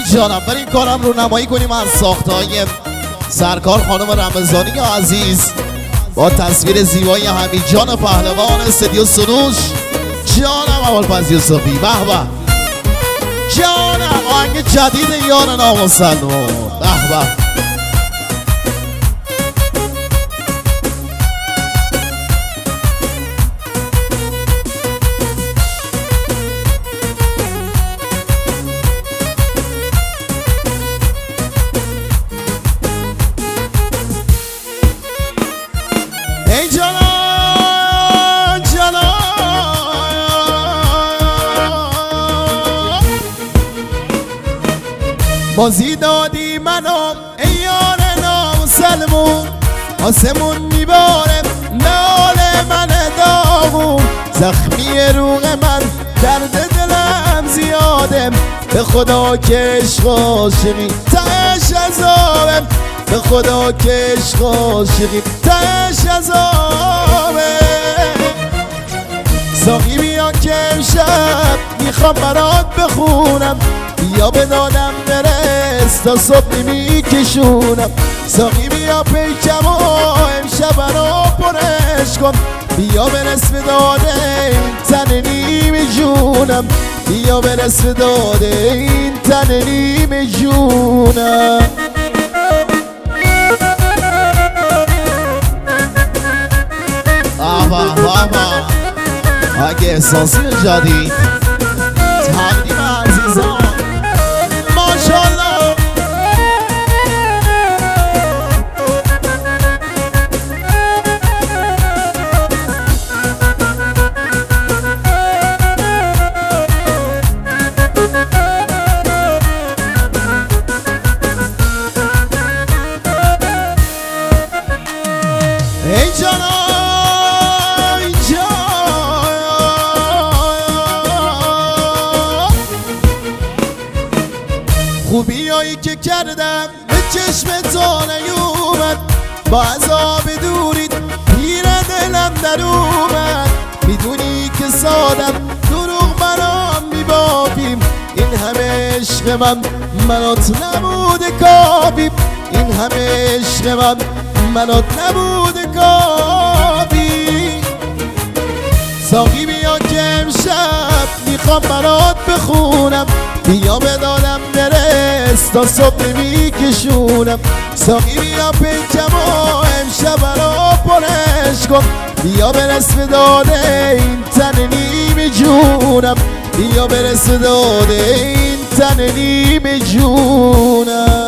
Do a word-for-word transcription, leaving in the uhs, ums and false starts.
جانم بریم کارم رو نمایی کنیم از ساختهای سرکار خانم رمضانی عزیز با تصویر زیبایی حمید جان پهلوان استودیو سروش. جانم اول یوسفی به به جانم آهنگ جدید یار نامسلمون به به. ای جانان جانان بازی دادی منو ای یار نامسلمون آسمون میباره نال من داغون زخمی روغ من درد دلم زیاده به خدا که عشق عاشقی تهش عذابه به خدا که عشق عاشقی تهش عذابه. ساقی بیا که امشب میخوام برات بخونم بیا به دادم برس تا صبح میکشونم. ساقی بیا پیکم و امشب برا پرش کن بیا برس به داده این تن نیم جونم بیا برس به داده این تن نیم جونم. آبا بابا اگه احساسی جدید تقدیم عزیزان ماشالله. ای جانان خوبیایی که کردم به چشم تو نیومد با عذاب دوریت پیر دلم در اومد میدونی که سادم دروغ برام میبافیم این همه عشق من منات نبوده کافی این همه عشق من منات نبوده کافی. ساقی بیا که امشب میخوام برات بخونم بیا به دادم برس تا صبح میکشونم. ساقی بیا پیکم و امشب برا پرش کن بیا برس به داده این تن نیم جونم بیا برس به داده این تن نیم جونم.